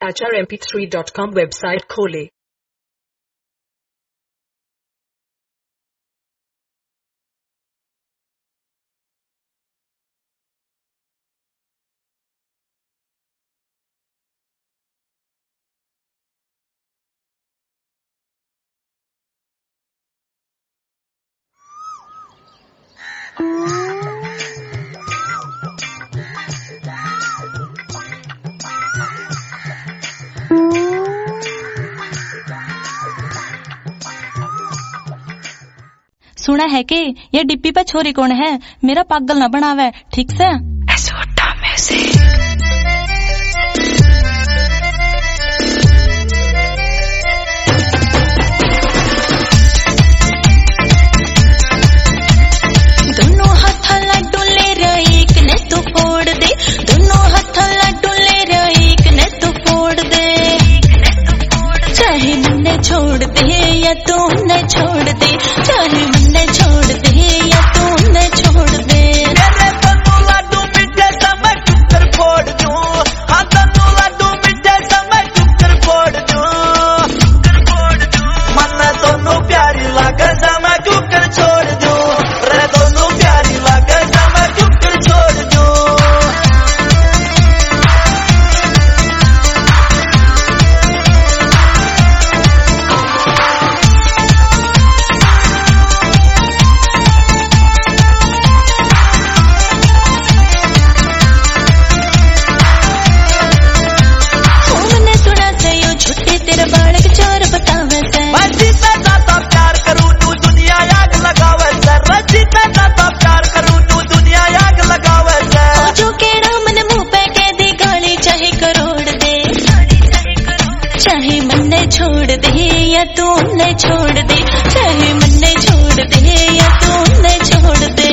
HRMP3.com website खोलें। सुना है कि ये डिप्पी पे छोरी कौन है, मेरा पागल न बनावे, ठीक से। दोनों हाथ लड्डू ले रही एक ने तू फोड़ दे, दोनों हाथ लड्डू ले रही एक ने तू फोड़ दे, चाहे मुन्ने छोड़ दे या तू न छोड़ दे, चाहे मुन्ने छोड़ दे या तू न छोड़ दे। मेरे दोनों लड्डू मिठे समय चुकर फोड़ दूं, हाँ दोनों लड्डू मिठे समय चुकर फोड़ दूं, मन दोनों प्यारी लगे समय चुकर छोड़ दूं, रे दोनों प्यारी लगे समय चुकर छोड़ दूं। छोड़ दे या तू न छोड़ दे, चाहे मन्ने छोड़ दे या तू न छोड़ दे।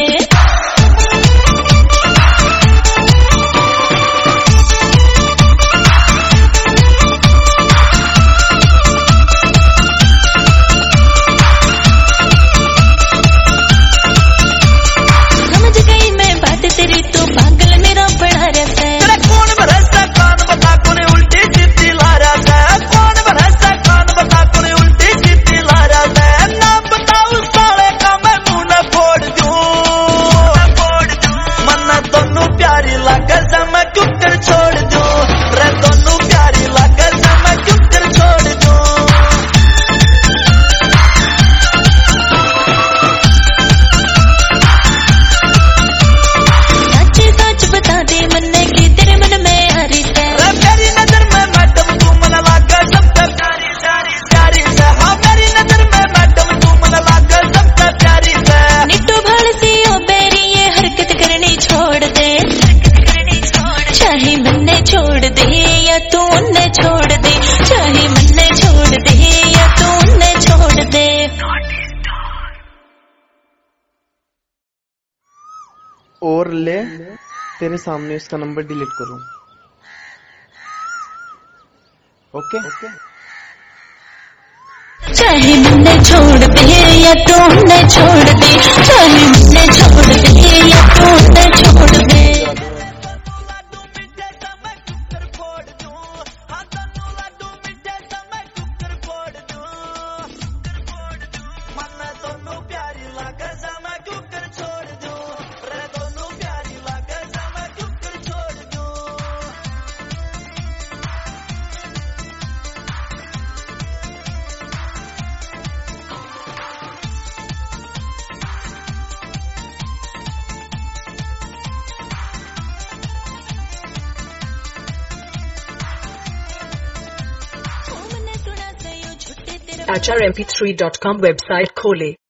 समझ गई मैं बात तेरी, तो पागल मेरा पड़ा रहता है। तेरा कौन भरोसा, कान बता कौन उल्टी सीधी ला रहा है, कौन भरोसा कान बता कौन उल्टी सीधी ला रहा है, ना बताऊं साले का मैं मुंह न फोड़ दूं, मन दोनों प्यारी लगे मैं चुकर छोड़ दूं, रे दोनों प्यारी लगे मैं चुकर छोड़ दूं। सच सच बता दे मन्ने की तेरे मन में आ रही है, मेरी नजर में मैडम तू मन लागे सबसे प्यारी प्यारी प्यारी से, हाँ मेरी नजर में मैडम तू मन लागे सबसे प्यारी से। निट्टू भाड़ सी ओ बेरी ये हरकत करनी छोड़ दे, चाहे मन्ने छोड़ दे या तू न छोड़ दे, चाहे मन्ने छोड़ दे या तू न छोड़ दे। और ले तेरे सामने उसका नंबर डिलीट करूं। ओके चाहे मुन्ने छोड़ दे या तू न छोड़ दे, चाहे मुन्ने छोड़ दे या तू न छोड़ दे। HRMP3.com वेबसाइट खोलें।